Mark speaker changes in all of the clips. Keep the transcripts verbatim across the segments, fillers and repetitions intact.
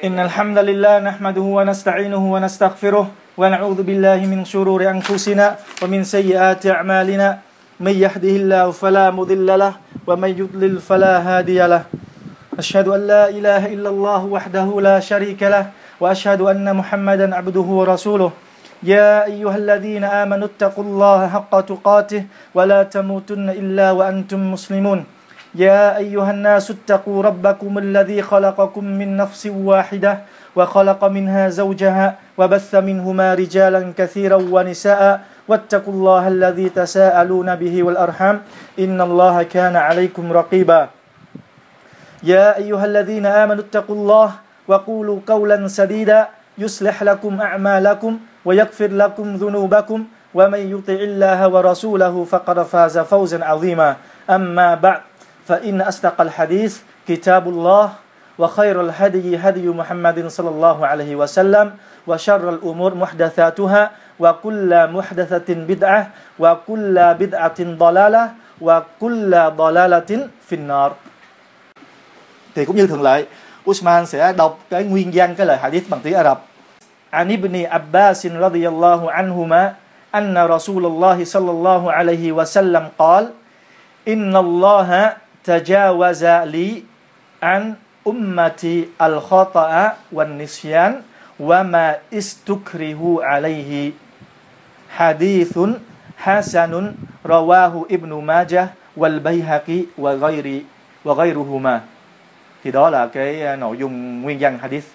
Speaker 1: إن الحمد لله نحمده ونستعينه ونستغفره ونعوذ بالله من شرور أنفسنا ومن سيئات أعمالنا من يهده الله فلا مضل له ومن يضلل فلا هادي له أشهد أن لا إله إلا الله وحده لا شريك له وأشهد أن محمدا عبده ورسوله يا أيها الذين آمنوا اتقوا الله حق تقاته ولا تموتن إلا وأنتم مسلمون يا أيها الناس اتقوا ربكم الذي خلقكم من نفس واحدة وخلق منها زوجها وبث منهما رجالا كثيرا ونساء واتقوا الله الذي تساءلون به والأرحام إن الله كان عليكم رقيبا يا أيها الذين آمنوا اتقوا الله وقولوا قولا سديدا يصلح لكم أعمالكم ويغفر لكم ذنوبكم ومن يطع الله ورسوله فقد فاز فوزا عظيما أما بعد فإن أصدق الحديث كتاب الله وخير الهدي هدي محمد صلى الله عليه وسلم وشر الأمور محدثاتها وكل محدثة بدعة وكل بدعة ضلالة وكل ضلالة في النار. Thì cũng như thường lệ, Usman sẽ đọc cái nguyên văn cái lời hadith bằng tiếng Ả Rập. An ibn Abbas radiyallahu anhuma anna Rasulullah sallallahu alayhi wa sallam qala inna Allaha tajawaza li an ummati al-khata'a wan nisyan wa ma istukrihu alayhi. Hadithun hasanun rawahu Ibn Majah wal Bayhaqi wa ghairi wa ghairuhuma. Thì đó là cái nội dung nguyên văn hadith.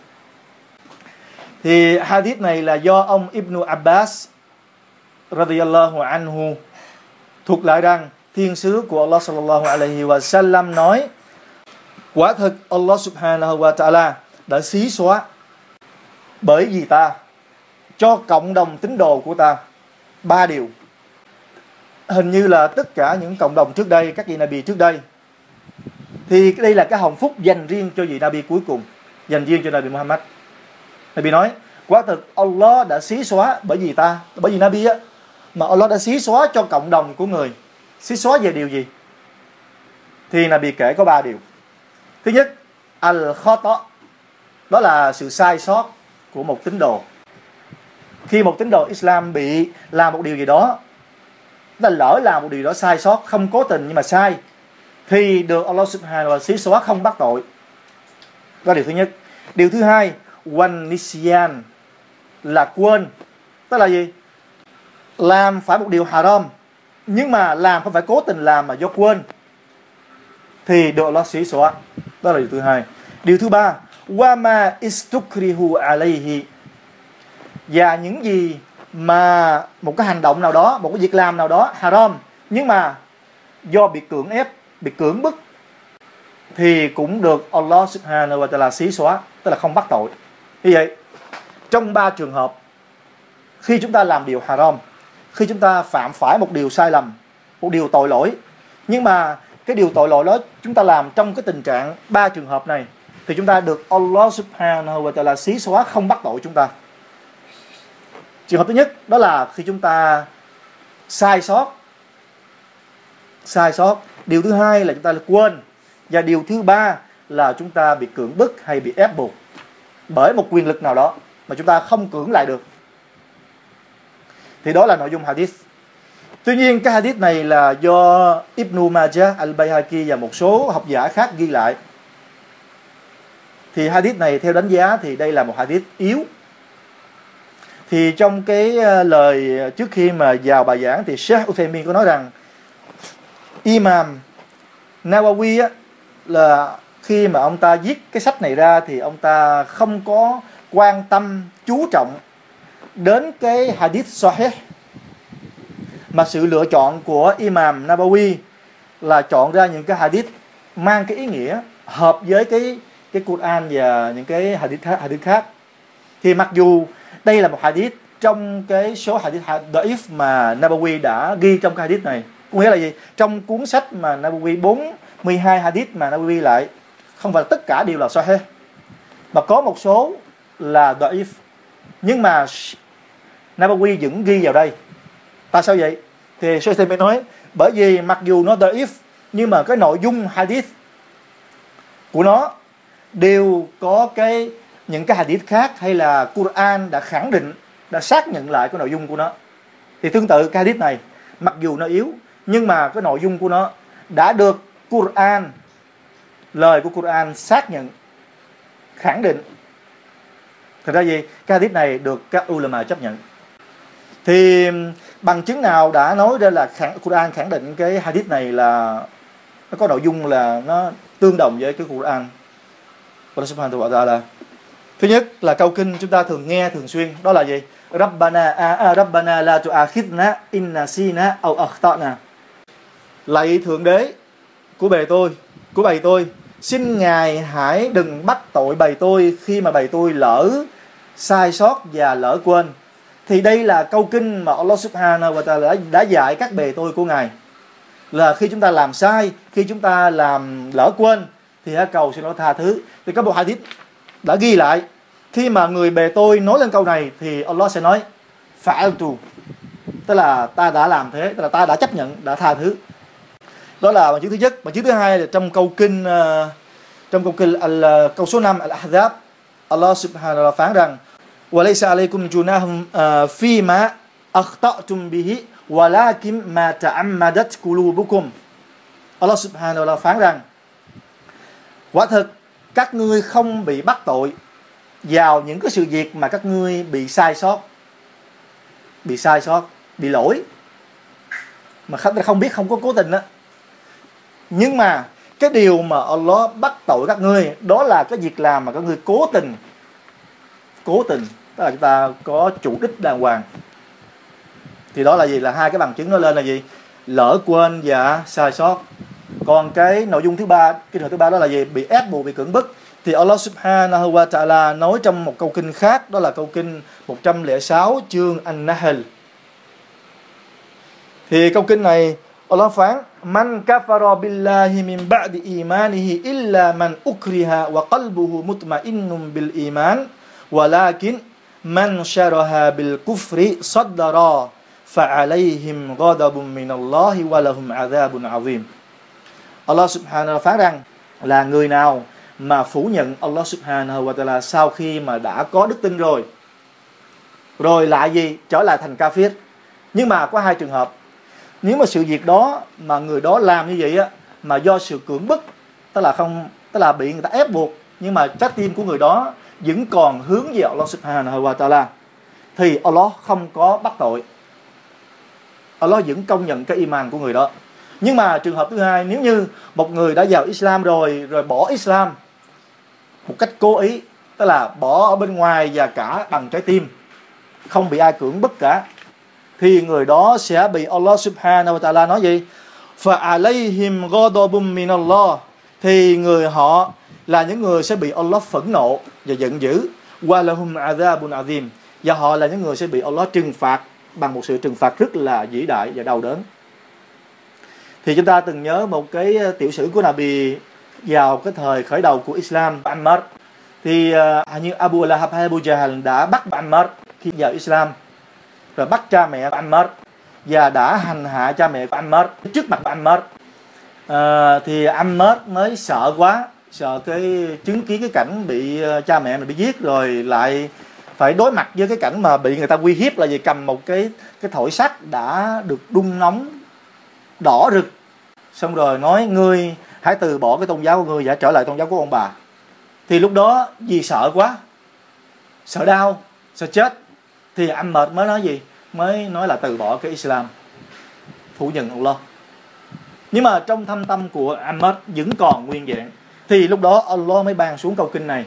Speaker 1: Thì hadith này là do ông Ibn Abbas radiyallahu anhu thuộc lại rằng thiên sứ của Allah sallallahu alaihi wa sallam nói: quả thực Allah subhanahu wa ta'ala đã xí xóa bởi vì ta cho cộng đồng tín đồ của ta ba điều. Hình như là tất cả những cộng đồng trước đây, các vị Nabi trước đây, thì đây là cái hồng phúc dành riêng cho vị Nabi cuối cùng, dành riêng cho Nabi Muhammad. Nabi nói: quả thực Allah đã xí xóa bởi vì ta, bởi vì Nabi á, mà Allah đã xí xóa cho cộng đồng của người. Xí xóa về điều gì? Thì Nabi kể có ba điều. Thứ nhất, al-khata, đó là sự sai sót của một tín đồ. Khi một tín đồ Islam bị làm một điều gì đó, ta lỡ làm một điều đó sai sót, không cố tình nhưng mà sai, thì được Allah subhanahu wa ta'ala xí xóa, không bắt tội. Đó là điều thứ nhất. Điều thứ hai, wan nisyan, là quên. Tức là gì? Làm phải một điều haram, nhưng mà làm không phải cố tình làm mà do quên, thì được Allah xí xóa. Đó là điều thứ hai. Điều thứ ba, wama istukrihu alayhi, và những gì mà một cái hành động nào đó, một cái việc làm nào đó haram, nhưng mà do bị cưỡng ép, bị cưỡng bức, thì cũng được Allah subhanahu wa ta'ala xí xóa, tức là không bắt tội. Như vậy, trong ba trường hợp, khi chúng ta làm điều haram, khi chúng ta phạm phải một điều sai lầm, một điều tội lỗi, nhưng mà cái điều tội lỗi đó chúng ta làm trong cái tình trạng ba trường hợp này, thì chúng ta được Allah subhanahu wa ta'ala xí xóa, không bắt tội chúng ta. Trường hợp thứ nhất đó là khi chúng ta sai sót, sai sót. Điều thứ hai là chúng ta quên. Và điều thứ ba là chúng ta bị cưỡng bức hay bị ép buộc bởi một quyền lực nào đó mà chúng ta không cưỡng lại được. Thì đó là nội dung hadith. Tuy nhiên cái hadith này là do Ibn Majah, Al-Bayhaqi và một số học giả khác ghi lại. Thì hadith này theo đánh giá thì đây là một hadith yếu. Thì trong cái lời trước khi mà vào bài giảng thì Sheikh Uthaymin có nói rằng Imam Nawawi á, là khi mà ông ta viết cái sách này ra thì ông ta không có quan tâm, chú trọng đến cái hadith sahih, mà sự lựa chọn của Imam Nawawi là chọn ra những cái hadith mang cái ý nghĩa hợp với cái cái Quran và những cái hadith khác, hadith khác. Thì mặc dù đây là một hadith trong cái số hadith da'if mà Nawawi đã ghi trong cái hadith này, có nghĩa là gì? Trong cuốn sách mà Nawawi bốn mươi hai hadith mà Nawawi ghi lại, không phải tất cả đều là sahih, mà có một số là da'if, nhưng mà Nawawi vẫn ghi vào đây. Tại sao vậy? Thì Sheikh mới nói bởi vì mặc dù nó da'if, nhưng mà cái nội dung hadith của nó đều có cái những cái hadith khác hay là Quran đã khẳng định, đã xác nhận lại cái nội dung của nó. Thì tương tự cái hadith này, mặc dù nó yếu, nhưng mà cái nội dung của nó đã được Quran, lời của Quran xác nhận, khẳng định. Thật ra gì? Cái hadith này được các ulama chấp nhận. Thì bằng chứng nào đã nói ra là khẳng, Quran khẳng định cái hadith này là nó có nội dung là nó tương đồng với cái Quran. Allah subhanahu wa ta'ala. Thứ nhất là câu kinh chúng ta thường nghe thường xuyên, đó là gì? Rabbana a, a Rabbana la tu'akhidna in nasina aw akhtana. Lạy Thượng Đế của bề tôi, của bầy tôi, xin Ngài hãy đừng bắt tội bầy tôi khi mà bầy tôi lỡ sai sót và lỡ quên. Thì đây là câu kinh mà Allah subhanahu wa ta'ala đã dạy các bề tôi của Ngài, là khi chúng ta làm sai, khi chúng ta làm lỡ quên thì hãy cầu xin nó tha thứ. Thì có một hadith đã ghi lại, khi mà người bề tôi nói lên câu này thì Allah sẽ nói fa'altu, tức là ta đã làm thế, tức là ta đã chấp nhận, đã tha thứ. Đó là bằng chứng thứ nhất. Bằng chứng thứ hai là trong câu kinh uh, trong câu kinh al, câu số năm Al-Ahzab, Allah subhanahu wa ta'ala phán rằng وَلَيْسَ عَلَيْكُمْ جُنَاهٌ فِي مَا أَخْطَأْتُمْ بِهِ وَلَكِنْ مَا تَعَمَّدَتْ قُلُوبُكُمْ. Allah subhanahu wa ta'ala phán rằng quả thực các ngươi không bị bắt tội vào những cái sự việc mà các ngươi bị sai sót, bị sai sót, bị lỗi mà không biết, không có cố tình đó. Nhưng mà cái điều mà Allah bắt tội các ngươi đó là cái việc làm mà các ngươi cố tình, cố tình, tức là chúng ta có chủ đích đàng hoàng. Thì đó là gì? Là hai cái bằng chứng nó lên là gì? Lỡ quên và sai sót. Còn cái nội dung thứ ba, cái nội thứ ba đó là gì? Bị ép buộc, bị cưỡng bức. Thì Allah subhanahu wa ta'ala nói trong một câu kinh khác, đó là câu kinh một trăm lẻ sáu chương An-Nahl. Thì câu kinh này Allah phán: Man kafara billahi min ba'di imanihi illa man ukriha wa qalbuhu mutma'innun bil iman walakin man sharaha bil kufri saddara fa'alayhim ghadabun min Allahi wa lahum 'adhabun 'azim. Allah subhanahu wa ta'ala phán rằng là người nào mà phủ nhận Allah subhanahu wa ta'ala sau khi mà đã có đức tin rồi, rồi lại gì? Trở lại thành kafir. Nhưng mà có hai trường hợp. Nếu mà sự việc đó mà người đó làm như vậy á, mà do sự cưỡng bức, tức là không, tức là bị người ta ép buộc, nhưng mà trái tim của người đó vẫn còn hướng về Allah subhanahu wa ta'ala, thì Allah không có bắt tội. Allah vẫn công nhận cái iman của người đó. Nhưng mà trường hợp thứ hai, nếu như một người đã vào Islam rồi, rồi bỏ Islam một cách cố ý, tức là bỏ ở bên ngoài và cả bằng trái tim, không bị ai cưỡng bức cả, thì người đó sẽ bị Allah subhanahu wa ta'ala nói gì? فَعَلَيْهِمْ غَضَبٌ مِّنَ اللَّهِ. Thì người họ là những người sẽ bị Allah phẫn nộ và giận dữ. وَلَهُمْ عَذَابٌ عَظِيمٌ. Và họ là những người sẽ bị Allah trừng phạt bằng một sự trừng phạt rất là vĩ đại và đau đớn. Thì chúng ta từng nhớ một cái tiểu sử của Nabi vào cái thời khởi đầu của Islam, Ammar. Thì uh, như Abu Lahab hay Abu Jahl đã bắt Ammar khi vào Islam, rồi bắt cha mẹ Ammar và đã hành hạ cha mẹ của Ammar trước mặt Ammar. À, thì Ammar mới sợ quá, sợ cái chứng kiến cái cảnh bị cha mẹ mình bị giết, rồi lại phải đối mặt với cái cảnh mà bị người ta uy hiếp là gì? Cầm một cái cái thỏi sắt đã được đun nóng đỏ rực, xong rồi nói ngươi hãy từ bỏ cái tôn giáo của ngươi và trở lại tôn giáo của ông bà. Thì lúc đó vì sợ quá, sợ đau, sợ chết, thì Ammar mới nói gì? Mới nói là từ bỏ cái Islam, phủ nhận Allah. Nhưng mà trong thâm tâm của Ammar vẫn còn nguyên vẹn. Thì lúc đó Allah mới ban xuống câu kinh này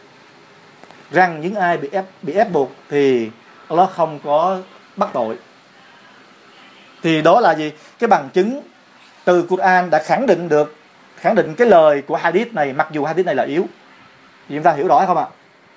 Speaker 1: rằng những ai bị ép bị ép buộc thì Allah không có bắt tội. Thì đó là gì? Cái bằng chứng từ Quran đã khẳng định được, khẳng định cái lời của hadith này, mặc dù hadith này là yếu. Thì chúng ta hiểu rõ không ạ?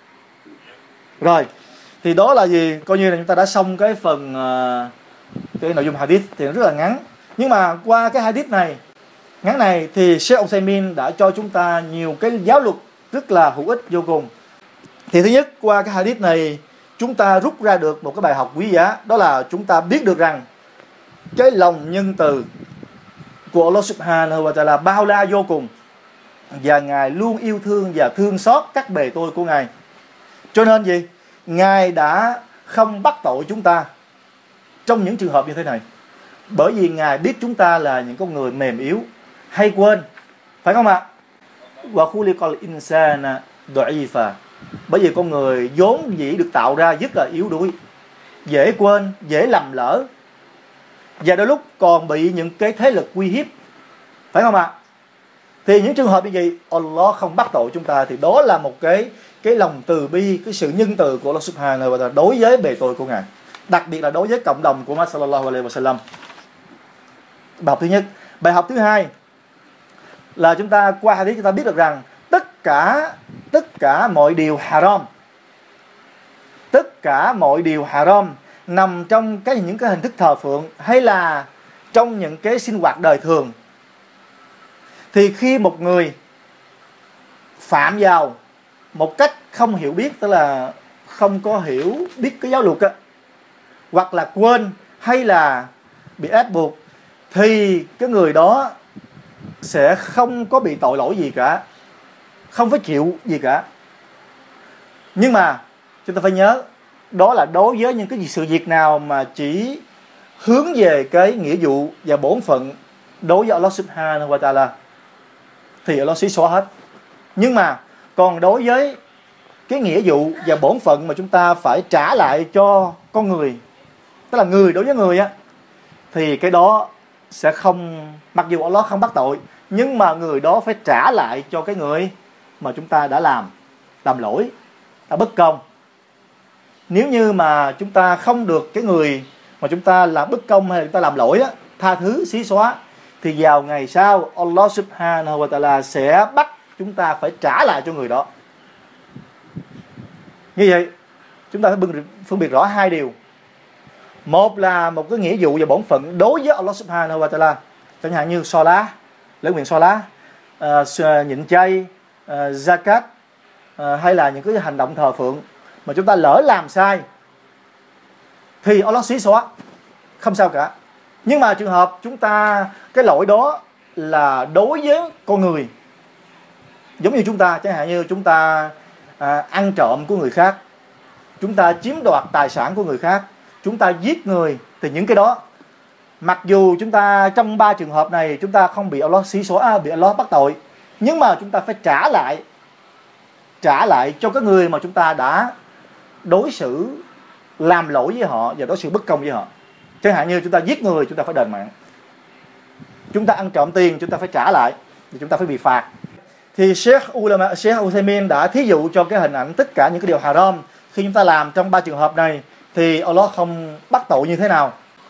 Speaker 1: Rồi, thì đó là gì? Coi như là chúng ta đã xong cái phần uh, cái nội dung hadith thì nó rất là ngắn. Nhưng mà qua cái hadith này ngắn này thì Sheikh Uthaymin đã cho chúng ta nhiều cái giáo luật rất là hữu ích vô cùng. Thì thứ nhất, qua cái hadith này chúng ta rút ra được một cái bài học quý giá, đó là chúng ta biết được rằng cái lòng nhân từ của Allah subhanahu wa ta'ala bao la vô cùng, và Ngài luôn yêu thương và thương xót các bề tôi của Ngài. Cho nên gì? Ngài đã không bắt tội chúng ta trong những trường hợp như thế này. Bởi vì Ngài biết chúng ta là những con người mềm yếu, hay quên, phải không ạ? Wa khuliqal insana da'ifa. Bởi vì con người vốn dĩ được tạo ra rất là yếu đuối, dễ quên, dễ lầm lỡ, và đôi lúc còn bị những cái thế lực uy hiếp, phải không ạ? Thì những trường hợp như vậy, Allah không bắt tội chúng ta, thì đó là một cái cái lòng từ bi, cái sự nhân từ của Allah Subhanahu wa ta'ala đối với bề tôi của Ngài, đặc biệt là đối với cộng đồng của Muhammad sallallahu alaihi wasallam. Bài học thứ nhất. Bài học thứ hai là chúng ta qua hadith chúng ta biết được rằng tất cả tất cả mọi điều haram, tất cả mọi điều haram nằm trong cái những cái hình thức thờ phượng hay là trong những cái sinh hoạt đời thường, thì khi một người phạm vào một cách không hiểu biết, tức là không có hiểu biết cái giáo luật á, hoặc là quên hay là bị ép buộc, thì cái người đó sẽ không có bị tội lỗi gì cả, không phải chịu gì cả. Nhưng mà chúng ta phải nhớ, đó là đối với những cái sự việc nào mà chỉ hướng về cái nghĩa vụ và bổn phận đối với Allah Subhanahu wa ta'ala thì Allah sẽ xóa hết. Nhưng mà còn đối với cái nghĩa vụ và bổn phận mà chúng ta phải trả lại cho con người, tức là người đối với người á, thì cái đó sẽ không, mặc dù Allah không bắt tội, nhưng mà người đó phải trả lại cho cái người mà chúng ta đã làm làm lỗi, đã bất công. Nếu như mà chúng ta không được cái người mà chúng ta làm bất công hay là chúng ta làm lỗi á, tha thứ, xí xóa, thì vào ngày sau Allah Subhanahu wa ta'ala sẽ bắt chúng ta phải trả lại cho người đó. Như vậy chúng ta phải phân biệt rõ hai điều. Một là một cái nghĩa vụ và bổn phận đối với Allah Subhanahu wa ta'ala, chẳng hạn như Salah, lễ nguyện Salah, uh, nhịn chay, uh, zakat, uh, hay là những cái hành động thờ phượng mà chúng ta lỡ làm sai thì Allah xí xóa, không sao cả. Nhưng mà trường hợp chúng ta cái lỗi đó là đối với con người, giống như chúng ta, chẳng hạn như chúng ta à, ăn trộm của người khác, chúng ta chiếm đoạt tài sản của người khác, chúng ta giết người, thì những cái đó, mặc dù chúng ta trong ba trường hợp này chúng ta không bị Allah xí xóa, bị Allah bắt tội, nhưng mà chúng ta phải trả lại trả lại cho cái người mà chúng ta đã đối xử làm lỗi với họ và đối xử bất công với họ. Chẳng hạn như chúng ta giết người, chúng ta phải đền mạng. Chúng ta ăn trộm tiền, chúng ta phải trả lại, thì chúng ta phải bị phạt. Thì Sheikh Ulama, Sheikh Uthaymin đã thí dụ cho cái hình ảnh tất cả những cái điều haram khi chúng ta làm trong ba trường hợp này thì Allah không bắt tội như thế nào.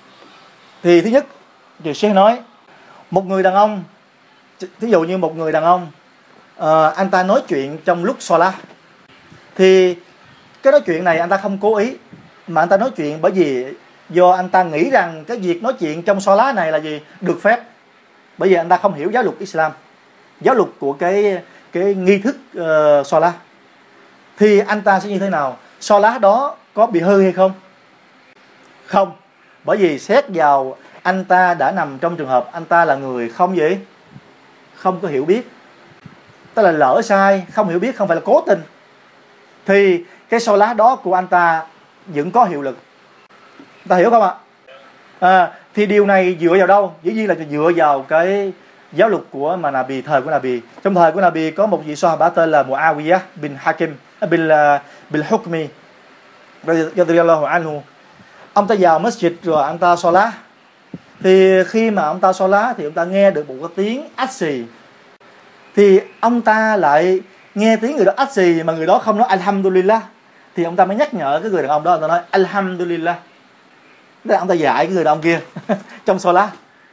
Speaker 1: Thì thứ nhất, thì Sheikh nói, một người đàn ông, thí dụ như một người đàn ông, uh, anh ta nói chuyện trong lúc Salah, thì cái nói chuyện này anh ta không cố ý, mà anh ta nói chuyện bởi vì do anh ta nghĩ rằng cái việc nói chuyện trong Salah này là gì? Được phép. Bởi vì anh ta không hiểu giáo luật Islam, giáo luật của cái cái nghi thức uh, Salah. Thì anh ta sẽ như thế nào? Salah đó có bị hư hay không? Không. Bởi vì xét vào anh ta đã nằm trong trường hợp anh ta là người không gì? Không có hiểu biết. Tức là lỡ sai, không hiểu biết, không phải là cố tình. Thì cái Salah đó của anh ta vẫn có hiệu lực. Ta hiểu không ạ? À, thì điều này dựa vào đâu? Dĩ nhiên là dựa vào cái giáo luật của mà Nabi, thời của Nabi. Trong thời của Nabi có một vị Sahaba tên là Muawiyah bin Hakim bin bin Hukmi radhiyallahu anhu. Ông ta vào masjid rồi ông ta Salah. Thì khi mà ông ta Salah thì ông ta nghe được một cái tiếng ách xì. Thì ông ta lại nghe tiếng người đó ách xì mà người đó không nói Alhamdulillah, thì ông ta mới nhắc nhở cái người đàn ông đó, ông ta nói Alhamdulillah. Tức là ông ta dạy cái người đàn ông kia trong Salah.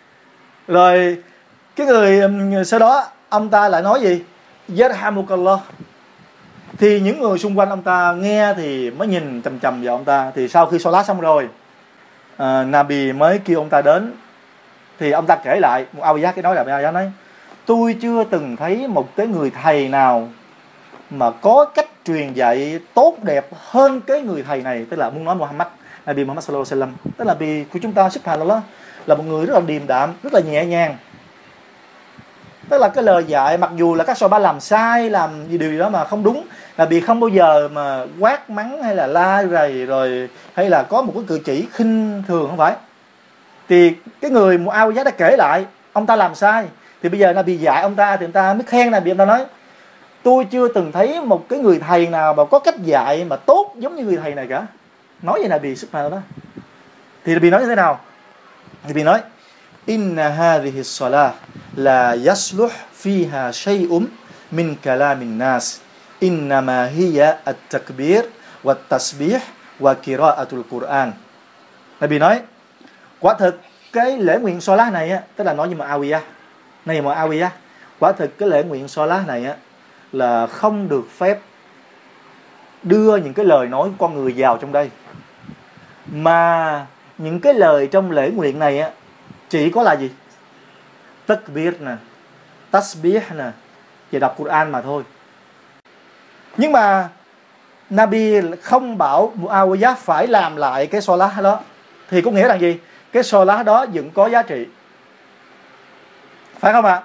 Speaker 1: Rồi cái người sau đó ông ta lại nói gì? Yarhamukallah. Thì những người xung quanh ông ta nghe thì mới nhìn chằm chằm vào ông ta. Thì sau khi Salah xong rồi, uh, Nabi mới kêu ông ta đến. Thì ông ta kể lại, một Awiyah cái nói là Awiyah nói, tôi chưa từng thấy một cái người thầy nào mà có cách truyền dạy tốt đẹp hơn cái người thầy này. Tức là muốn nói Muhammad, Nabi Muhammad sallallahu alaihi wasallam. Tức là Nabi của chúng ta subhanallah là một người rất là điềm đạm, rất là nhẹ nhàng. Tức là cái lời dạy, mặc dù là các Sahaba làm sai, làm gì điều gì đó mà không đúng, Nabi không bao giờ mà quát mắng hay là la rầy rồi hay là có một cái cử chỉ khinh thường, không phải. Thì cái người Muawiyah đã kể lại ông ta làm sai, thì bây giờ Nabi dạy ông ta thì ông ta mới khen Nabi. Ông ta nói tôi chưa từng thấy một cái người thầy nào mà có cách dạy mà tốt giống như người thầy này cả. Nói vậy Nabi subhanallah. Thì Nabi nói như thế nào? Nabi nói inna hadhihi salah la yasluh fiha shay'un min kalamin nas innama hiya at-takbir wa tasbih wa qira'atul Quran. Nabi nói quả thực cái lễ nguyện Salah này á, tức là nói như Muawiyah, này Muawiyah, quả thực cái lễ nguyện Salah này á là không được phép đưa những cái lời nói của con người vào trong đây, mà những cái lời trong lễ nguyện này á chỉ có là gì? Takbir nè, tasbih nè, và đọc Quran mà thôi. Nhưng mà Nabi không bảo Muawiyah phải làm lại cái Salah đó, thì có nghĩa là gì? Cái Salah đó vẫn có giá trị, phải không ạ?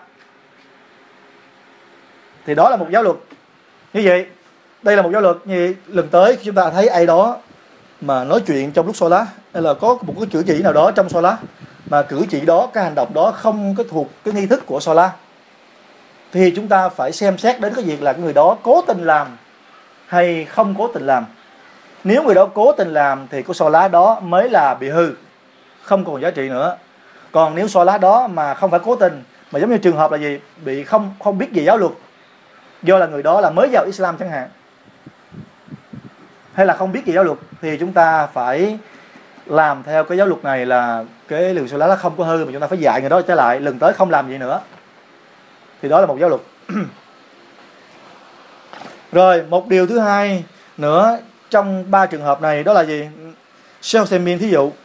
Speaker 1: Thì đó là một giáo luật. Như vậy, đây là một giáo luật. Như vậy, lần tới khi chúng ta thấy ai đó mà nói chuyện trong lúc Salah, hay là có một cái cử chỉ nào đó trong Salah mà cử chỉ đó, cái hành động đó không có thuộc cái nghi thức của Salah, thì chúng ta phải xem xét đến cái việc là người đó cố tình làm hay không cố tình làm. Nếu người đó cố tình làm thì cái Salah đó mới là bị hư, không còn giá trị nữa. Còn nếu Salah đó mà không phải cố tình, mà giống như trường hợp là gì? Bị không không biết về giáo luật, do là người đó là mới vào Islam chẳng hạn, hay là không biết về giáo luật, thì chúng ta phải làm theo cái giáo luật này, là cái lường Salah nó không có hư, mà chúng ta phải dạy người đó trở lại lần tới không làm gì nữa. Thì đó là một giáo luật. Rồi một điều thứ hai nữa trong ba trường hợp này, đó là gì? Sheikh Uthaymeen thí dụ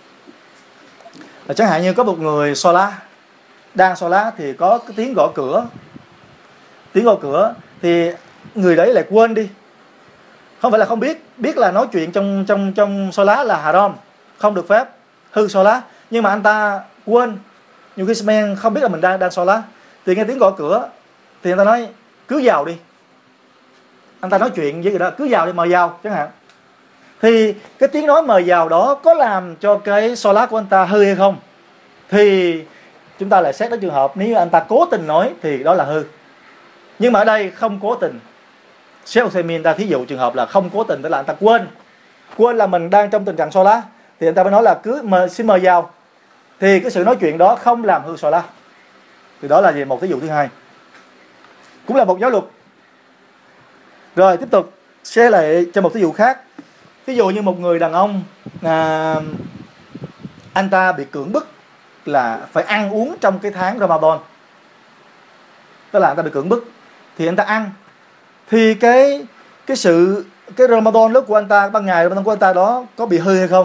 Speaker 1: là chẳng hạn như có một người Salah, đang Salah thì có cái tiếng gõ cửa, tiếng gõ cửa thì người đấy lại quên đi. Không phải là không biết, biết là nói chuyện trong trong trong Salah là haram, không được phép, hư Salah, nhưng mà anh ta quên. Nhiều khi men không biết là mình đang đang Salah, thì nghe tiếng gõ cửa thì anh ta nói cứ vào đi. Anh ta nói chuyện với người đó, cứ vào đi, mời vào chẳng hạn. Thì cái tiếng nói mời vào đó có làm cho cái Salah của anh ta hư hay không? Thì chúng ta lại xét đến trường hợp nếu anh ta cố tình nói thì đó là hư. Nhưng mà ở đây không cố tình. Sheikh Uthaymeen ta thí dụ trường hợp là không cố tình, tức là anh ta quên. Quên là mình đang trong tình trạng Salah, thì anh ta mới nói là cứ mời, xin mời vào. Thì cái sự nói chuyện đó không làm hư Salah. Thì đó là gì? Một thí dụ thứ hai, cũng là một giáo luật. Rồi tiếp tục sẽ lại cho một thí dụ khác. Ví dụ như một người đàn ông, à, anh ta bị cưỡng bức là phải ăn uống trong cái tháng Ramadan, tức là anh ta bị cưỡng bức thì anh ta ăn. Thì cái cái sự cái Ramadan lúc của anh ta, ban ngày Ramadan của anh ta đó có bị hư hay không?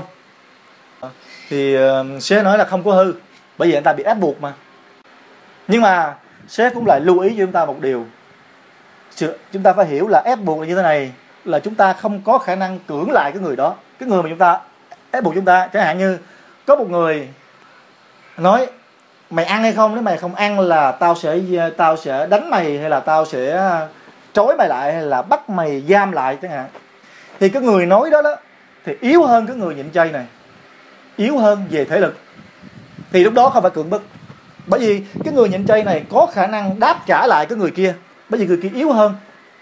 Speaker 1: Thì uh, sẽ nói là không có hư, bởi vì anh ta bị ép buộc mà. Nhưng mà sếp cũng lại lưu ý cho chúng ta một điều, chúng ta phải hiểu là ép buộc là như thế này, là chúng ta không có khả năng cưỡng lại cái người đó, cái người mà chúng ta ép buộc chúng ta. Chẳng hạn như có một người nói mày ăn hay không, nếu mày không ăn là tao sẽ tao sẽ đánh mày, hay là tao sẽ trói mày lại, hay là bắt mày giam lại chẳng hạn. Thì cái người nói đó đó thì yếu hơn cái người nhịn chay này, yếu hơn về thể lực, thì lúc đó không phải cưỡng bức. Bởi vì cái người nhịn chay này có khả năng đáp trả lại cái người kia, bởi vì người kia yếu hơn.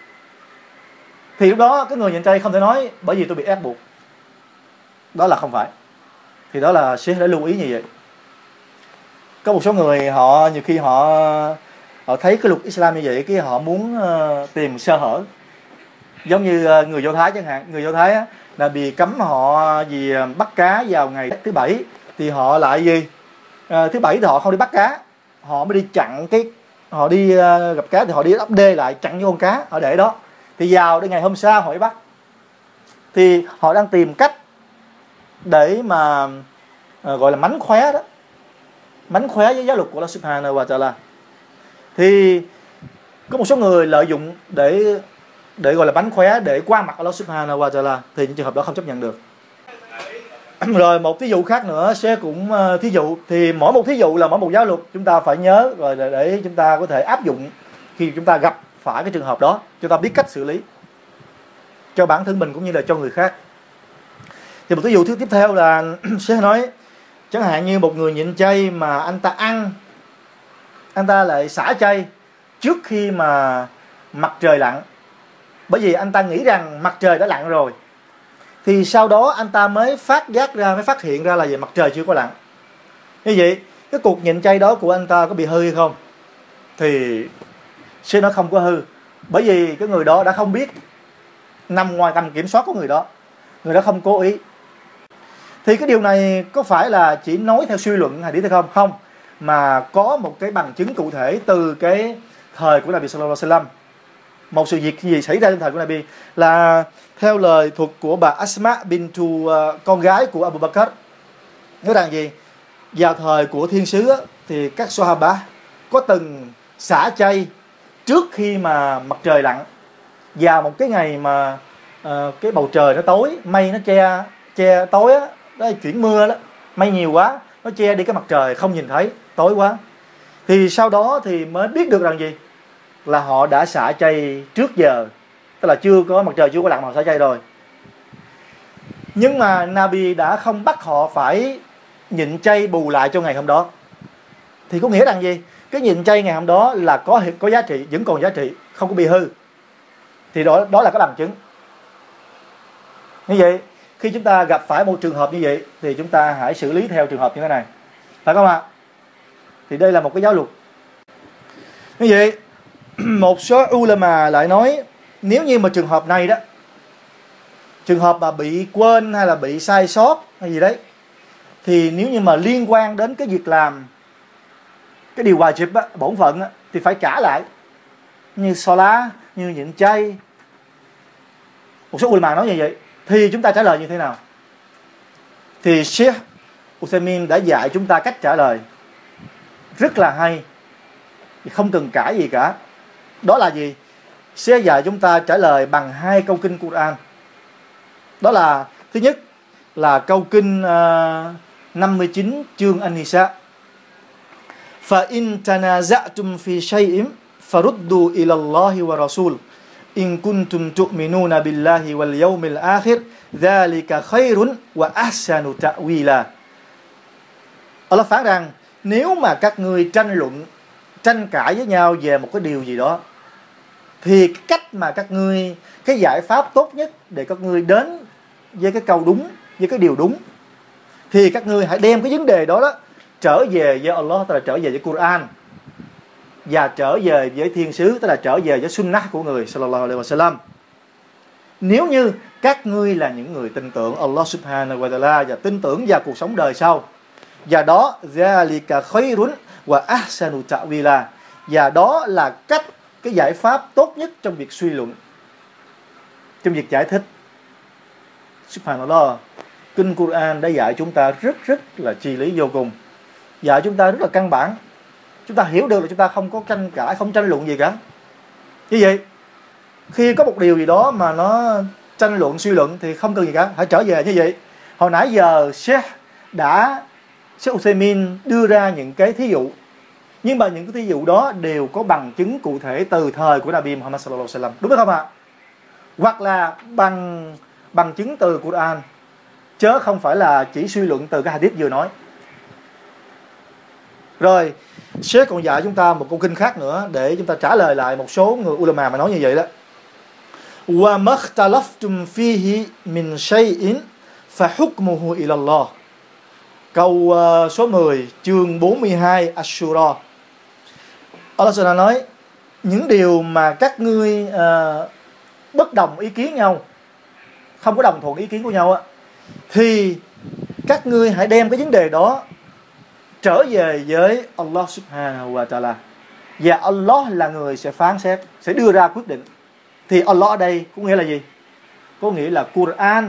Speaker 1: Thì lúc đó cái người nhịn chay không thể nói bởi vì tôi bị ép buộc. Đó là không phải. Thì đó là sẽ đã lưu ý như vậy. Có một số người họ nhiều khi họ họ thấy cái luật Islam như vậy, cái họ muốn uh, tìm sơ hở. Giống như uh, người Do Thái chẳng hạn, người Do Thái á, là bị cấm họ vì bắt cá vào ngày thứ bảy, thì họ lại gì? Uh, thứ bảy thì họ không đi bắt cá, họ mới đi chặn cái, họ đi uh, gặp cá thì họ đi ấp đê lại chặn những con cá, họ để đó. Thì vào đến ngày hôm sau họ mới bắt. Thì họ đang tìm cách để mà uh, gọi là mánh khóe đó, mánh khóe với giáo luật của Allah Subhanahu wa Ta'ala. Thì có một số người lợi dụng để để gọi là mánh khóe, để qua mặt Allah Subhanahu wa Ta'ala, thì những trường hợp đó không chấp nhận được. Rồi một thí dụ khác nữa sẽ cũng uh, thí dụ, thì mỗi một thí dụ là mỗi một giáo luật, chúng ta phải nhớ rồi để, để chúng ta có thể áp dụng khi chúng ta gặp phải cái trường hợp đó, chúng ta biết cách xử lý. cho bản thân mình cũng như là cho người khác. Thì một ví dụ thứ tiếp theo là sẽ nói chẳng hạn như một người nhịn chay mà anh ta ăn, anh ta lại xả chay trước khi mà mặt trời lặn, bởi vì anh ta nghĩ rằng mặt trời đã lặn rồi, thì sau đó anh ta mới phát giác ra, mới phát hiện ra là về mặt trời chưa có lặn. Như vậy cái cuộc nhịn chay đó của anh ta có bị hư hay không? Thì sẽ nói không có hư, bởi vì cái người đó đã không biết, nằm ngoài tầm kiểm soát của người đó, người đó không cố ý. Thì cái điều này có phải là chỉ nói theo suy luận hay hay không? Không, mà có một cái bằng chứng cụ thể từ cái thời của Nabi Sallallahu Alaihi Wasallam. Một sự việc gì xảy ra trong thời của Nabi là theo lời thuật của bà Asma bintu, uh, con gái của Abu Bakr, nói rằng gì? Vào thời của thiên sứ á, thì các Sahaba có từng xả chay trước khi mà mặt trời lặn, vào một cái ngày mà uh, cái bầu trời nó tối, mây nó che che tối á, đó là chuyển mưa đó, mây nhiều quá, nó che đi cái mặt trời không nhìn thấy, tối quá. Thì sau đó thì mới biết được rằng gì? Là họ đã xả chay trước giờ, tức là chưa có mặt trời chưa có lặn mà họ xả chay rồi. Nhưng mà Nabi đã không bắt họ phải nhịn chay bù lại cho ngày hôm đó. Thì có nghĩa rằng gì? Cái nhịn chay ngày hôm đó là có có giá trị, vẫn còn giá trị, không có bị hư. Thì đó đó là cái bằng chứng. Như vậy, khi chúng ta gặp phải một trường hợp như vậy thì chúng ta hãy xử lý theo trường hợp như thế này, phải không ạ? Thì đây là một cái giáo luật. Như vậy, một số ulama lại nói nếu như mà trường hợp này đó, trường hợp mà bị quên hay là bị sai sót hay gì đấy, thì nếu như mà liên quan đến cái việc làm cái điều wajib á, bổn phận á, thì phải trả lại, như salat, như nhịn chay. Một số ulama nói như vậy. Thì chúng ta trả lời như thế nào? Thì Sheikh Uthaymeen đã dạy chúng ta cách trả lời rất là hay, không cần cãi gì cả. Đó là gì? Sẽ dạy chúng ta trả lời bằng hai câu kinh Quran. Đó là thứ nhất là câu kinh uh, năm mươi chín chương An-Nisa. Fa in tanaza'tum fi shay'in faruddu ila Allahi wa Rasul in kuntum tu'minuna billahi wal yawmil akhir dhalika khairun wa ahsanu ta'wila. Allah phán rằng nếu mà các ngươi tranh luận, tranh cãi với nhau về một cái điều gì đó, thì cái cách mà các ngươi, cái giải pháp tốt nhất để các ngươi đến với cái câu đúng, với cái điều đúng, thì các ngươi hãy đem cái vấn đề đó đó trở về với Allah, tức là trở về với Quran, và trở về với thiên sứ, tức là trở về với sunnah của người sallallahu alaihi wasallam. Nếu như các ngươi là những người tin tưởng Allah subhanahu wa ta'ala và tin tưởng vào cuộc sống đời sau, và đó zalika khairun wa ahsanu ta'wila, và đó là cách, cái giải pháp tốt nhất trong việc suy luận, trong việc giải thích. Subhanallah, kinh Quran đã dạy chúng ta rất rất là chi lý vô cùng, dạy chúng ta rất là căn bản. Chúng ta hiểu được là chúng ta không có tranh cãi, không tranh luận gì cả. Như vậy, khi có một điều gì đó mà nó tranh luận, suy luận thì không cần gì cả, hãy trở về như vậy. Hồi nãy giờ Sheikh đã Sheikh Uthaymeen đưa ra những cái thí dụ, nhưng mà những cái thí dụ đó đều có bằng chứng cụ thể từ thời của Nabi Muhammad sallallahu alaihi wasallam, đúng không ạ? Hoặc là bằng bằng chứng từ Quran, chứ không phải là chỉ suy luận từ cái hadith vừa nói. Rồi, Sheikh còn dạy chúng ta một câu kinh khác nữa để chúng ta trả lời lại một số người ulama mà nói như vậy đó. Wa makhtalaftum fihi min shay'in fa hukmuhu ila Allah. Câu uh, số mười, chương bốn mươi hai Ash-Shura. Allah Ta'ala nói, những điều mà các ngươi uh, bất đồng ý kiến nhau, không có đồng thuận ý kiến của nhau á, thì các ngươi hãy đem cái vấn đề đó trở về với Allah Subhanahu wa Ta'ala, và Allah là người sẽ phán xét, sẽ đưa ra quyết định. Thì Allah ở đây có nghĩa là gì? Có nghĩa là Quran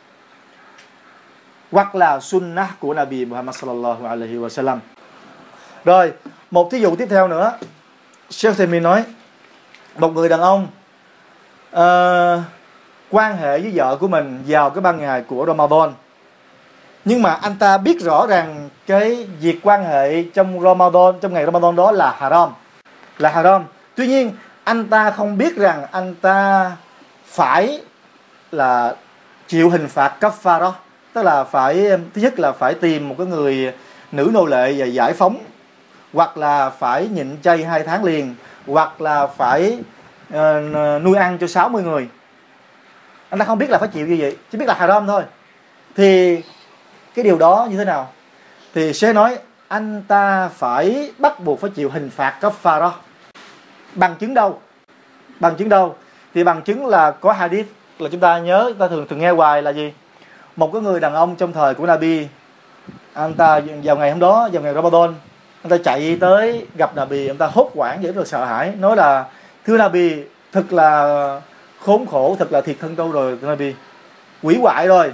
Speaker 1: hoặc là sunnah của Nabi Muhammad sallallahu alaihi wasallam. Rồi, một thí dụ tiếp theo nữa. Sheikh Uthaymeen nói, một người đàn ông uh, quan hệ với vợ của mình vào cái ban ngày của Ramadan, nhưng mà anh ta biết rõ rằng cái việc quan hệ trong Ramadan, trong ngày Ramadan đó là haram, là haram. Tuy nhiên anh ta không biết rằng anh ta phải là chịu hình phạt kafara, tức là phải, thứ nhất là phải tìm một cái người nữ nô lệ và giải phóng, hoặc là phải nhịn chay hai tháng liền, hoặc là phải uh, nuôi ăn cho sáu mươi người. Anh ta không biết là phải chịu như vậy, chỉ biết là haram thôi. Thì cái điều đó như thế nào? Thì sẽ nói anh ta phải bắt buộc phải chịu hình phạt kafara. Bằng chứng đâu? Bằng chứng đâu? Thì bằng chứng là có hadith, là chúng ta nhớ, chúng ta thường thường nghe hoài là gì? Một cái người đàn ông trong thời của Nabi, anh ta vào ngày hôm đó, vào ngày Ramadan, anh ta chạy tới gặp Nabi, anh ta hốt hoảng vậy, rất là sợ hãi, nói là thưa Nabi, thật là khốn khổ, thật là thiệt thân tôi rồi, thưa Nabi, quỷ hoại rồi.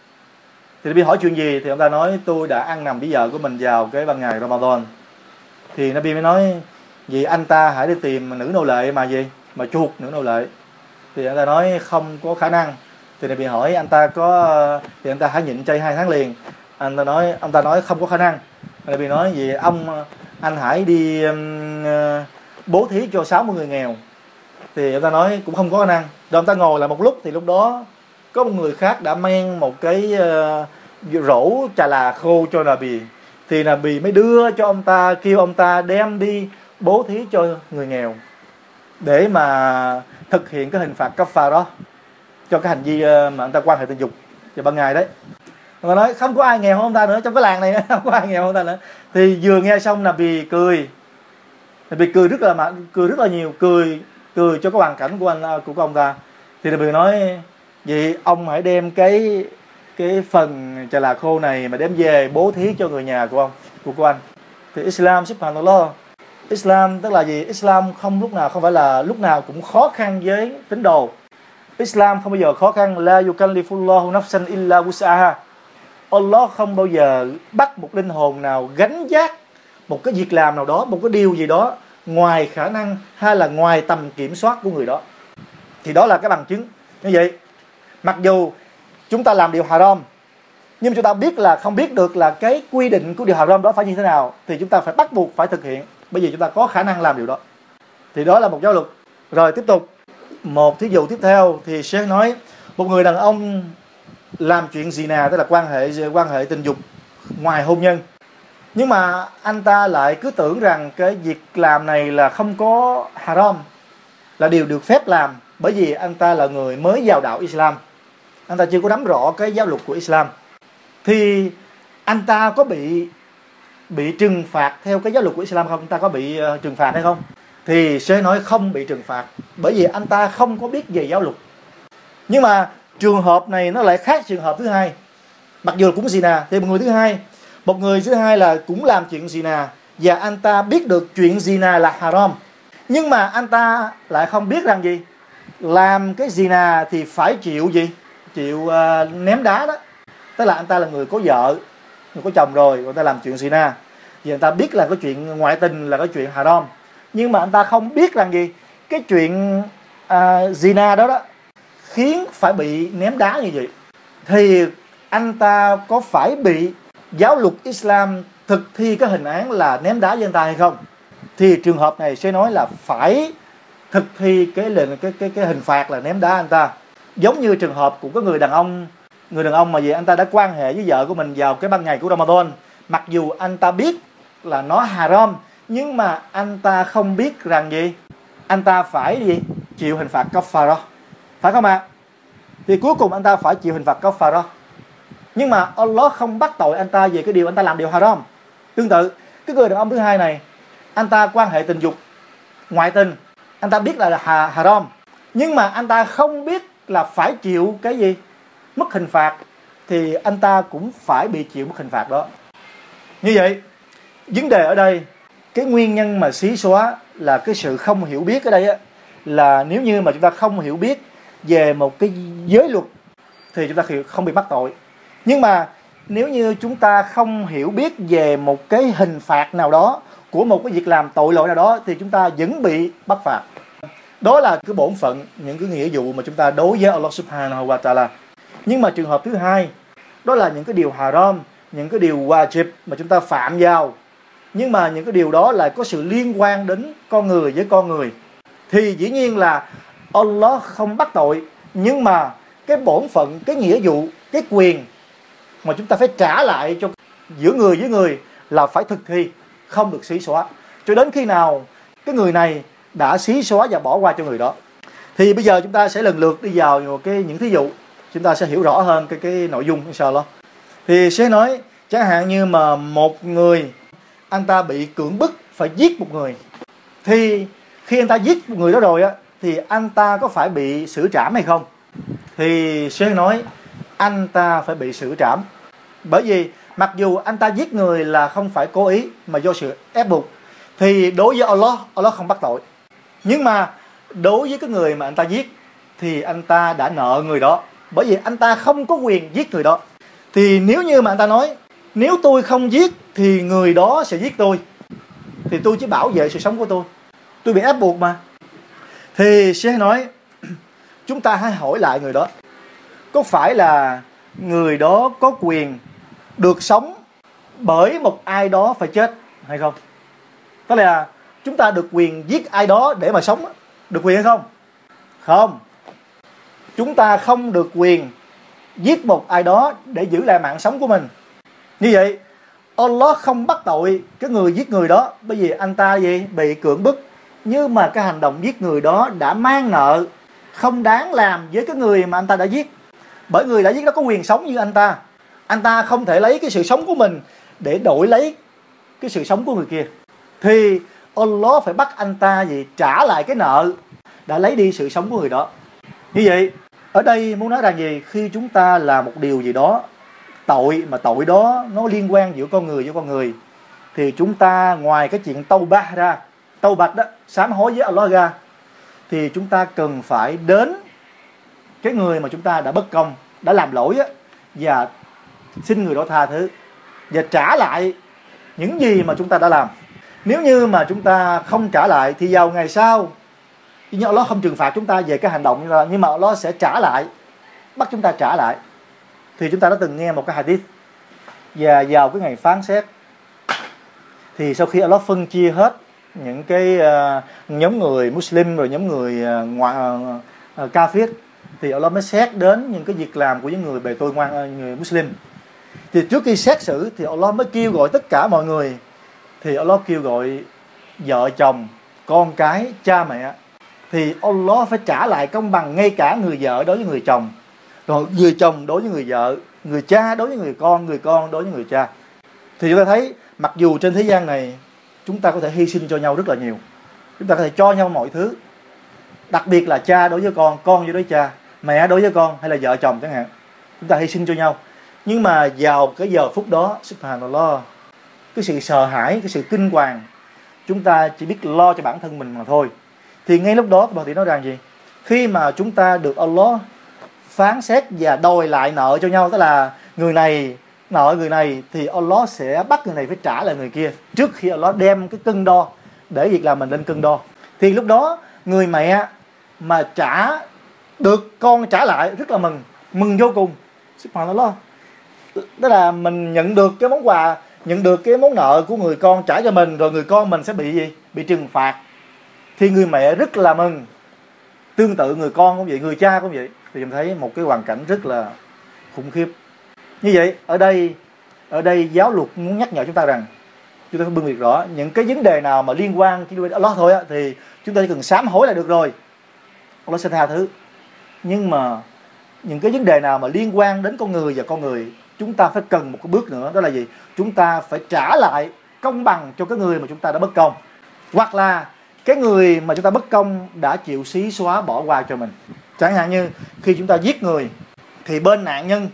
Speaker 1: Thì Nabi hỏi chuyện gì? Thì ông ta nói tôi đã ăn nằm với vợ của mình vào cái ban ngày Ramadan. Thì Nabi mới nói vì anh ta hãy đi tìm nữ nô lệ mà gì? Mà chuộc nữ nô lệ. Thì anh ta nói không có khả năng. Thì Nabi hỏi anh ta có, thì anh ta hãy nhịn chay hai tháng liền. Anh ta nói, ông ta nói không có khả năng. Nabi nói vì ông, anh hãy đi um, bố thí cho sáu mươi người nghèo. Thì ông ta nói cũng không có khả năng. Rồi ông ta ngồi lại một lúc, thì lúc đó có một người khác đã mang một cái uh, rổ trà là khô cho Nabi. Thì Nabi mới đưa cho ông ta, kêu ông ta đem đi bố thí cho người nghèo, để mà thực hiện cái hình phạt kafara đó, cho cái hành vi mà anh ta quan hệ tình dục vào ban ngày đấy. Ông ta nói không có ai nghèo hơn ông ta nữa, trong cái làng này không có ai nghèo hơn ông ta nữa. Thì vừa nghe xong Nabi cười, Nabi cười rất là cười rất là nhiều, cười cười cho cái hoàn cảnh của anh của ông ta. Thì Nabi nói vậy ông hãy đem cái cái phần trà là khô này mà đem về bố thí cho người nhà của ông, của của anh. Thì Islam, subhanallah, Islam tức là gì? Islam không lúc nào, không phải là lúc nào cũng khó khăn với tín đồ. Islam không bao giờ khó khăn. La yukallifullahu nafsan illa wus'aha. Allah không bao giờ bắt một linh hồn nào gánh vác một cái việc làm nào đó, một cái điều gì đó ngoài khả năng hay là ngoài tầm kiểm soát của người đó. Thì đó là cái bằng chứng. Như vậy, mặc dù chúng ta làm điều haram, nhưng chúng ta biết là không biết được là cái quy định của điều haram đó phải như thế nào, thì chúng ta phải bắt buộc phải thực hiện, bởi vì chúng ta có khả năng làm điều đó. Thì đó là một giáo luật. Rồi tiếp tục, một thí dụ tiếp theo thì sẽ nói một người đàn ông làm chuyện zina, tức là quan hệ quan hệ tình dục ngoài hôn nhân, nhưng mà anh ta lại cứ tưởng rằng cái việc làm này là không có haram, là điều được phép làm, bởi vì anh ta là người mới vào đạo Islam, anh ta chưa có nắm rõ cái giáo luật của Islam. Thì anh ta có bị bị trừng phạt theo cái giáo luật của Islam không? Anh ta có bị uh, trừng phạt hay không? Thì sẽ nói không bị trừng phạt, bởi vì anh ta không có biết về giáo luật. Nhưng mà trường hợp này nó lại khác trường hợp thứ hai. Mặc dù cũng zina, thì một người thứ hai, một người thứ hai là cũng làm chuyện zina, và anh ta biết được chuyện zina là haram, nhưng mà anh ta lại không biết rằng gì, làm cái zina thì phải chịu gì, chịu uh, ném đá đó. Tức là anh ta là người có vợ, người có chồng rồi, người ta làm chuyện zina, vì anh ta biết là cái chuyện ngoại tình là cái chuyện haram, nhưng mà anh ta không biết rằng gì, cái chuyện uh, zina đó đó khiến phải bị ném đá như vậy. Thì anh ta có phải bị giáo luật Islam thực thi cái hình án là ném đá với anh ta hay không? Thì trường hợp này sẽ nói là phải thực thi cái lệnh cái cái cái hình phạt là ném đá anh ta. Giống như trường hợp của cái người đàn ông, người đàn ông mà gì, anh ta đã quan hệ với vợ của mình vào cái ban ngày của Ramadan, mặc dù anh ta biết là nó haram, nhưng mà anh ta không biết rằng gì, anh ta phải gì, chịu hình phạt kafara, phải không ạ? À? Thì cuối cùng anh ta phải chịu hình phạt kafara, nhưng mà Allah không bắt tội anh ta về cái điều anh ta làm điều haram. Tương tự, cái người đàn ông thứ hai này, anh ta quan hệ tình dục ngoại tình, anh ta biết là haram, nhưng mà anh ta không biết là phải chịu cái gì, mức hình phạt, thì anh ta cũng phải bị chịu mức hình phạt đó. Như vậy, vấn đề ở đây, cái nguyên nhân mà xí xóa là cái sự không hiểu biết ở đây á, là nếu như mà chúng ta không hiểu biết về một cái giới luật thì chúng ta không bị mắc tội. Nhưng mà nếu như chúng ta không hiểu biết về một cái hình phạt nào đó của một cái việc làm tội lỗi nào đó, thì chúng ta vẫn bị bắt phạt. Đó là cái bổn phận, những cái nghĩa vụ mà chúng ta đối với Allah subhanahu wa ta'ala. Nhưng mà trường hợp thứ hai, đó là những cái điều haram, những cái điều wajib mà chúng ta phạm vào, nhưng mà những cái điều đó lại có sự liên quan đến con người với con người, thì dĩ nhiên là Allah không bắt tội, nhưng mà cái bổn phận, cái nghĩa vụ, cái quyền mà chúng ta phải trả lại cho giữa người với người là phải thực thi, không được xí xóa cho đến khi nào cái người này đã xí xóa và bỏ qua cho người đó. Thì bây giờ chúng ta sẽ lần lượt đi vào cái những thí dụ, chúng ta sẽ hiểu rõ hơn cái cái nội dung inshallah. Thì sẽ nói chẳng hạn như mà một người anh ta bị cưỡng bức phải giết một người, thì khi anh ta giết một người đó rồi á thì anh ta có phải bị xử trảm hay không? Thì sẽ nói anh ta phải bị xử trảm, bởi vì mặc dù anh ta giết người là không phải cố ý mà do sự ép buộc, thì đối với Allah, Allah không bắt tội. Nhưng mà đối với cái người mà anh ta giết thì anh ta đã nợ người đó, bởi vì anh ta không có quyền giết người đó. Thì nếu như mà anh ta nói nếu tôi không giết thì người đó sẽ giết tôi, thì tôi chỉ bảo vệ sự sống của tôi, tôi bị ép buộc mà. Thì sẽ nói chúng ta hãy hỏi lại người đó, có phải là người đó có quyền được sống bởi một ai đó phải chết hay không? Tức là chúng ta được quyền giết ai đó để mà sống, được quyền hay không? Không. Chúng ta không được quyền giết một ai đó để giữ lại mạng sống của mình. Như vậy Allah không bắt tội cái người giết người đó, bởi vì anh ta gì? Bị cưỡng bức. Nhưng mà cái hành động giết người đó đã mang nợ không đáng làm với cái người mà anh ta đã giết. Bởi người đã giết đó có quyền sống như anh ta. Anh ta không thể lấy cái sự sống của mình để đổi lấy cái sự sống của người kia. Thì Allah phải bắt anh ta gì? Trả lại cái nợ đã lấy đi sự sống của người đó. Như vậy ở đây muốn nói rằng gì? Khi chúng ta làm một điều gì đó tội, mà tội đó nó liên quan giữa con người với con người, thì chúng ta ngoài cái chuyện tâu ba ra, tâu bạch đó, sám hối với Allah ra, thì chúng ta cần phải đến cái người mà chúng ta đã bất công, đã làm lỗi á, và xin người đó tha thứ và trả lại những gì mà chúng ta đã làm. Nếu như mà chúng ta không trả lại thì vào ngày sau, nhưng Allah không trừng phạt chúng ta về cái hành động như là, nhưng mà Allah sẽ trả lại, bắt chúng ta trả lại. Thì chúng ta đã từng nghe một cái hadith, và vào cái ngày phán xét, thì sau khi Allah phân chia hết những cái uh, nhóm người Muslim rồi nhóm người uh, ngoại uh, uh, Kafir, thì Allah mới xét đến những cái việc làm của những người bề tôi ngoan uh, người Muslim. Thì trước khi xét xử thì Allah mới kêu gọi tất cả mọi người. Thì Allah kêu gọi vợ chồng, con cái, cha mẹ. Thì Allah phải trả lại công bằng ngay cả người vợ đối với người chồng, rồi người chồng đối với người vợ, người cha đối với người con, người con đối với người cha. Thì chúng ta thấy mặc dù trên thế gian này chúng ta có thể hy sinh cho nhau rất là nhiều, chúng ta có thể cho nhau mọi thứ, đặc biệt là cha đối với con, con với đối cha, mẹ đối với con, hay là vợ chồng chẳng hạn, chúng ta hy sinh cho nhau. Nhưng mà vào cái giờ phút đó, subhanallah, cái sự sợ hãi, cái sự kinh hoàng, chúng ta chỉ biết lo cho bản thân mình mà thôi. Thì ngay lúc đó, bà tỷ nói rằng gì? Khi mà chúng ta được Allah phán xét và đòi lại nợ cho nhau, tức là người này nợ người này, thì Allah sẽ bắt người này phải trả lại người kia, trước khi Allah đem cái cân đo để việc làm mình lên cân đo. Thì lúc đó người mẹ mà trả được con trả lại rất là mừng, mừng vô cùng, subhanallah. Tức là mình nhận được cái món quà, nhận được cái món nợ của người con trả cho mình, rồi người con mình sẽ bị gì? Bị trừng phạt. Thì người mẹ rất là mừng. Tương tự người con cũng vậy, người cha cũng vậy. Thì mình thấy một cái hoàn cảnh rất là khủng khiếp. Như vậy, ở đây ở đây giáo luật muốn nhắc nhở chúng ta rằng chúng ta phải phân biệt rõ những cái vấn đề nào mà liên quan chỉ đến Allah thôi á, thì chúng ta chỉ cần sám hối là được rồi, Allah sẽ tha thứ. Nhưng mà những cái vấn đề nào mà liên quan đến con người và con người, chúng ta phải cần một cái bước nữa, đó là gì? Chúng ta phải trả lại công bằng cho cái người mà chúng ta đã bất công, hoặc là cái người mà chúng ta bất công đã chịu xí xóa bỏ qua cho mình. Chẳng hạn như khi chúng ta giết người thì bên nạn nhân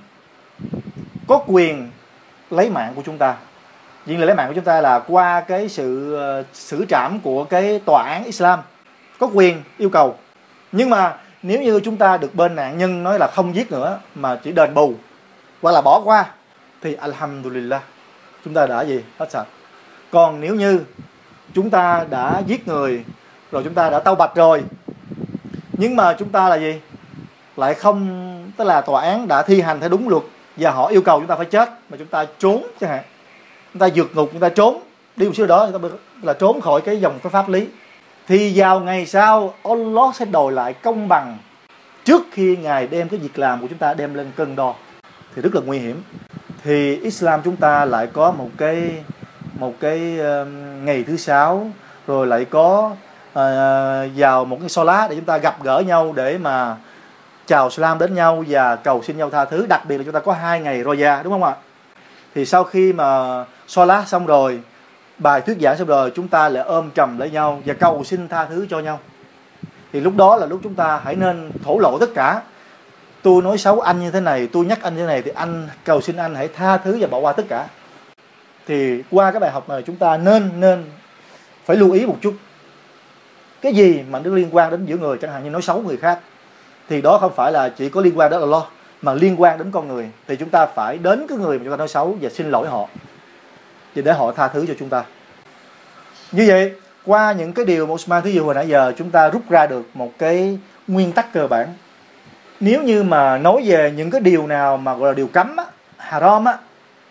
Speaker 1: có quyền lấy mạng của chúng ta. Chuyện là lấy mạng của chúng ta là qua cái sự uh, xử trảm của cái tòa án Islam, có quyền yêu cầu. Nhưng mà nếu như chúng ta được bên nạn nhân nói là không giết nữa mà chỉ đền bù hoặc là bỏ qua, thì alhamdulillah, chúng ta đã gì? Hết sạch. Còn nếu như chúng ta đã giết người rồi, chúng ta đã tâu bạch rồi, nhưng mà chúng ta là gì? Lại không, tức là tòa án đã thi hành theo đúng luật và họ yêu cầu chúng ta phải chết, mà chúng ta trốn chẳng hạn, chúng ta vượt ngục, chúng ta trốn đi một xíu đó, chúng ta là trốn khỏi cái dòng cái pháp lý, thì vào ngày sau Allah sẽ đòi lại công bằng trước khi Ngài đem cái việc làm của chúng ta đem lên cân đo thì rất là nguy hiểm. Thì Islam chúng ta lại có một cái một cái uh, ngày thứ sáu, rồi lại có uh, vào một cái Salat để chúng ta gặp gỡ nhau để mà chào salam đến nhau và cầu xin nhau tha thứ. Đặc biệt là chúng ta có hai ngày Roja, đúng không ạ? Thì sau khi mà Salat xong rồi, bài thuyết giảng xong rồi, chúng ta lại ôm chầm lấy nhau và cầu xin tha thứ cho nhau. Thì lúc đó là lúc chúng ta hãy nên thổ lộ tất cả. Tôi nói xấu anh như thế này, tôi nhắc anh như thế này, thì anh cầu xin anh hãy tha thứ và bỏ qua tất cả. Thì qua cái bài học này chúng ta nên nên phải lưu ý một chút. Cái gì mà nó liên quan đến giữa người, chẳng hạn như nói xấu người khác, thì đó không phải là chỉ có liên quan đến Allah, mà liên quan đến con người. Thì chúng ta phải đến cái người mà chúng ta nói xấu và xin lỗi họ, và để họ tha thứ cho chúng ta. Như vậy, qua những cái điều mà Osman thí dụ hồi nãy giờ, chúng ta rút ra được một cái nguyên tắc cơ bản. Nếu như mà nói về những cái điều nào mà gọi là điều cấm á, haram á,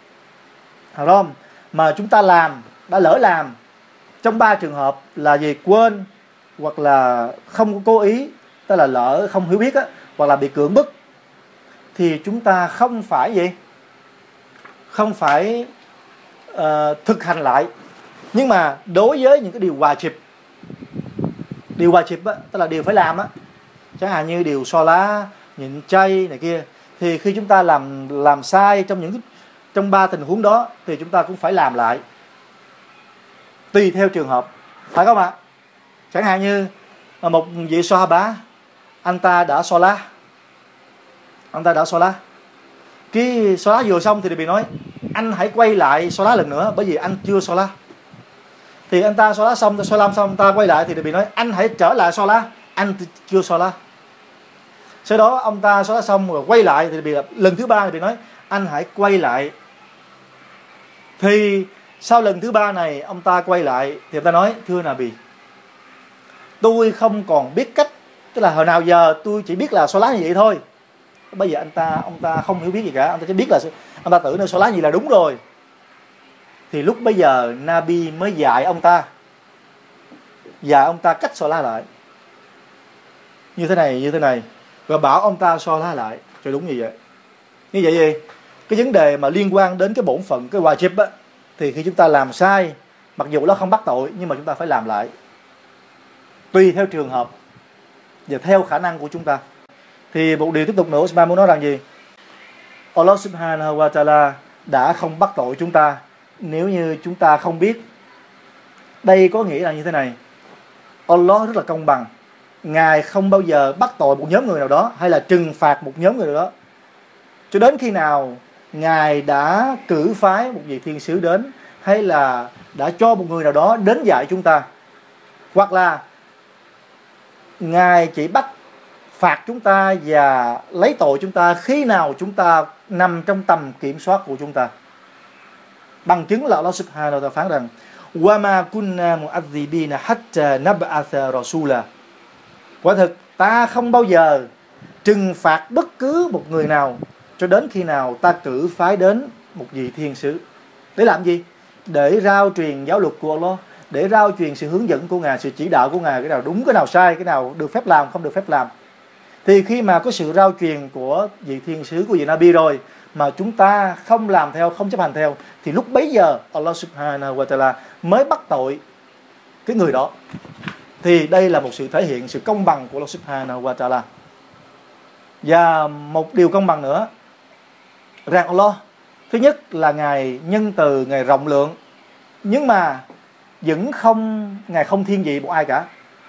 Speaker 1: haram mà chúng ta làm, đã lỡ làm, trong ba trường hợp là gì? Quên, hoặc là không có cố ý, tức là lỡ không hiểu biết á, hoặc là bị cưỡng bức, thì chúng ta không phải gì? Không phải uh, thực hành lại. Nhưng mà đối với những cái điều wajib, điều wajib á, tức là điều phải làm á, chẳng hạn như điều Salat, nhịn chay này kia, thì khi chúng ta làm làm sai trong những trong ba tình huống đó thì chúng ta cũng phải làm lại, tùy theo trường hợp, phải không ạ? Chẳng hạn như một vị Sahaba, anh ta đã Salat, anh ta đã Salat, cái Salat vừa xong thì bị nói anh hãy quay lại Salat lần nữa, bởi vì anh chưa Salat. Thì anh ta Salat xong, Salat xong, anh ta quay lại thì bị nói anh hãy trở lại Salat, anh chưa Salat. Sau đó ông ta Salat xong rồi quay lại thì bị lần thứ ba thì bị nói anh hãy quay lại. Thì sau lần thứ ba này ông ta quay lại thì ông ta nói thưa Nabi, tôi không còn biết cách, tức là hồi nào giờ tôi chỉ biết là Salat như vậy thôi. Bây giờ anh ta ông ta không hiểu biết gì cả, ông ta chỉ biết là ông ta tưởng nơi Salat gì là đúng rồi. Thì lúc bây giờ Nabi mới dạy ông ta, dạy ông ta cách Salat lại như thế này, như thế này, và bảo ông ta Salat lại cho đúng như vậy. Như vậy gì? Cái vấn đề mà liên quan đến cái bổn phận, cái wajib á, thì khi chúng ta làm sai, mặc dù nó không bắt tội, nhưng mà chúng ta phải làm lại, tùy theo trường hợp và theo khả năng của chúng ta. Thì một điều tiếp tục nữa, Osman muốn nói rằng gì? Allah subhanahu wa ta'ala đã không bắt tội chúng ta nếu như chúng ta không biết. Đây có nghĩa là như thế này, Allah rất là công bằng. Ngài không bao giờ bắt tội một nhóm người nào đó hay là trừng phạt một nhóm người nào đó cho đến khi nào Ngài đã cử phái một vị thiên sứ đến, hay là đã cho một người nào đó đến dạy chúng ta, hoặc là Ngài chỉ bắt phạt chúng ta và lấy tội chúng ta khi nào chúng ta nằm trong tầm kiểm soát của chúng ta. Bằng chứng là Allah subhanahu wa ta'ala phán rằng وَمَا كُنَّا مُعَذِّبِينَ حَتَّى نَبْعَثَ رَسُولًا. Quả thực ta không bao giờ trừng phạt bất cứ một người nào cho đến khi nào ta cử phái đến một vị thiên sứ. Để làm gì? Để rao truyền giáo luật của Allah, để rao truyền sự hướng dẫn của Ngài, sự chỉ đạo của Ngài, cái nào đúng, cái nào sai, cái nào được phép làm, không được phép làm. Thì khi mà có sự rao truyền của vị thiên sứ, của vị Nabi rồi, mà chúng ta không làm theo, không chấp hành theo, thì lúc bấy giờ Allah subhanahu wa ta'ala mới bắt tội cái người đó. Thì đây là một sự thể hiện sự công bằng của Allah subhanahu wa ta'ala. Và một điều công bằng nữa, rằng Allah, thứ nhất là Ngài nhân từ, Ngài rộng lượng, nhưng mà vẫn không, Ngài không thiên vị một ai cả.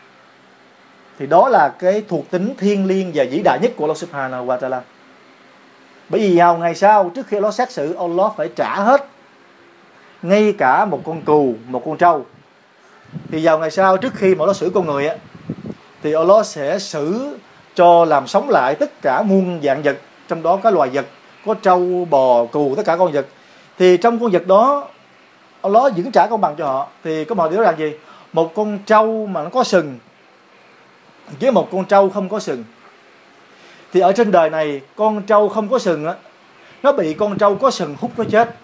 Speaker 1: Thì đó là cái thuộc tính thiêng liêng và vĩ đại nhất của Allah subhanahu wa ta'ala. Bởi vì vào ngày sau, trước khi Allah xét xử, Allah phải trả hết, ngay cả một con cừu, một con trâu. Thì vào ngày sau, trước khi mà Allah xử con người á, thì Allah sẽ xử cho làm sống lại tất cả muôn dạng vật, trong đó có loài vật, có trâu, bò, cừu, tất cả con vật. Thì trong con vật đó, Allah vẫn trả công bằng cho họ. Thì có một điều rằng gì? Một con trâu mà nó có sừng với một con trâu không có sừng, thì ở trên đời này, con trâu không có sừng á, nó bị con trâu có sừng hút nó chết.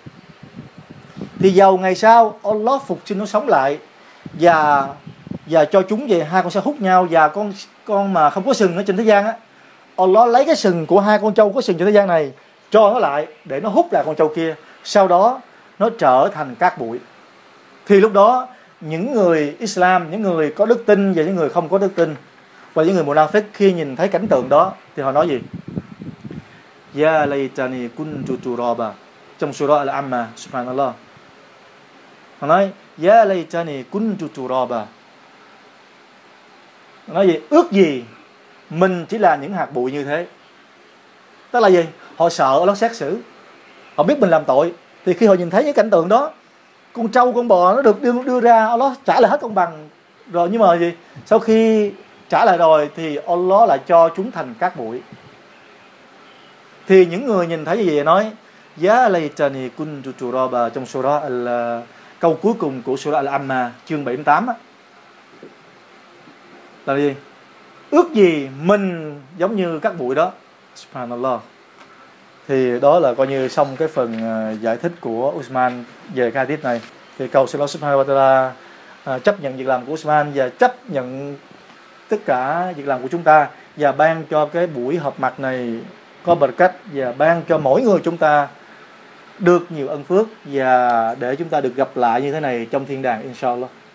Speaker 1: Thì vào ngày sau, Allah phục sinh nó sống lại, và và cho chúng về hai con sẽ hút nhau, và con con mà không có sừng ở trên thế gian á, Allah lấy cái sừng của hai con trâu có sừng trên thế gian này, cho nó lại để nó hút lại con trâu kia, sau đó nó trở thành cát bụi. Thì lúc đó những người Islam, những người có đức tin và những người không có đức tin và những người Munafiq khi nhìn thấy cảnh tượng đó thì họ nói gì? Ya laytani kuntu turaba, trong surah Al-Amma, subhanallah. Họ nói Ya laytani kuntu turaba, họ nói gì? Ước gì mình chỉ là những hạt bụi như thế. Tức là gì? Họ sợ Allah xét xử, họ biết mình làm tội, thì khi họ nhìn thấy những cảnh tượng đó, con trâu con bò nó được đưa, đưa ra, Allah trả lại hết công bằng rồi, nhưng mà gì? Sau khi trả lại rồi thì Allah lại cho chúng thành cát bụi. Thì những người nhìn thấy như vậy nói Ya laytani kuntu turaba, trong surah al, câu cuối cùng của surah Al-Amma chương bảy mươi tám á, là gì? Ước gì mình giống như cát bụi đó. Subhanallah. Thì đó là coi như xong cái phần uh, giải thích của Uthman về cái hadith này. Thì cầu xin Allah Subhanahu wa ta'ala uh, chấp nhận việc làm của Uthman và chấp nhận tất cả việc làm của chúng ta, và ban cho cái buổi họp mặt này có barakat, và ban cho mỗi người chúng ta được nhiều ân phước, và để chúng ta được gặp lại như thế này trong thiên đàng inshallah.